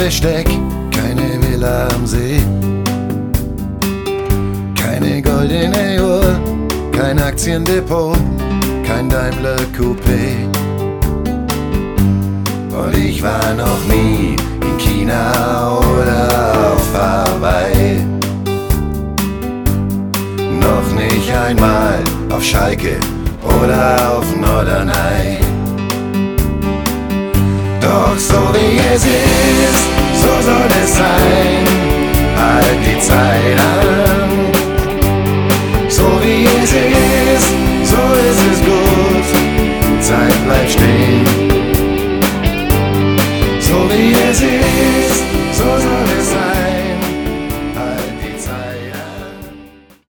Besteck, keine Villa am See, keine goldene Uhr, kein Aktiendepot, kein Daimler Coupé. Und ich war noch nie in China oder auf Hawaii, noch nicht einmal auf Schalke oder auf Norderney. Doch so wie es ist, so soll es sein, halt die Zeit an. So wie es ist,